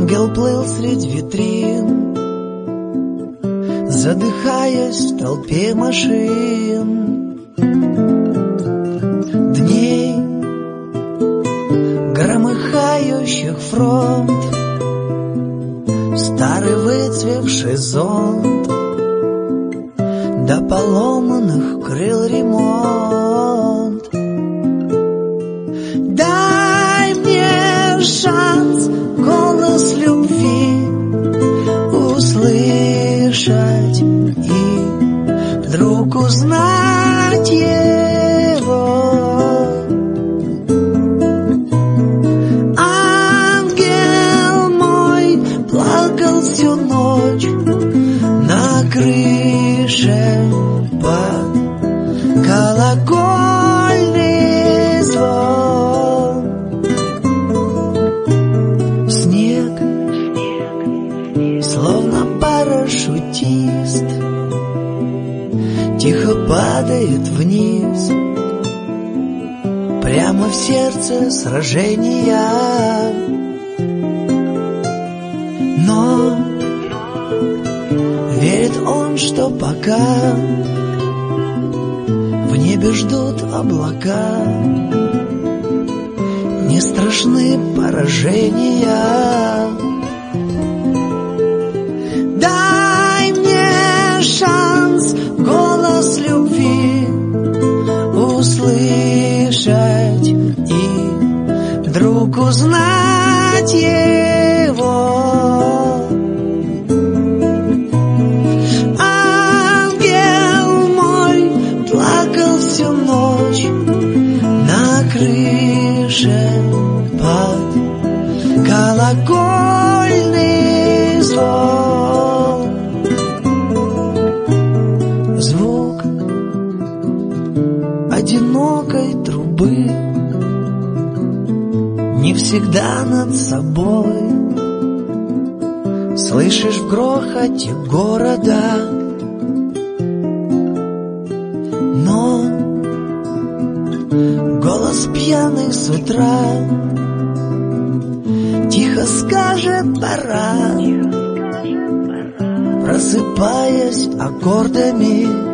Ангел плыл средь витрин, задыхаясь в толпе машин, дней, громыхающих фронт, старый выцвевший зонт, до поломанных крыл ремонт. Дай мне шанс голос любви услышать и вдруг узнать его. Ангел мой плакал всю ночь на крыше под колокольный звон. Снег, словно парашютист, тихо падает вниз, прямо в сердце сражения. Но верит он, что пока в небе ждут облака, не страшны поражения. Дай мне шанс голос любви услышать и вдруг узнать его. Всю ночь на крыше под колокольный звон. Звук одинокой трубы не всегда над собой. Слышишь в грохоте города, но голос пьяный с утра тихо скажет пора, просыпаясь аккордами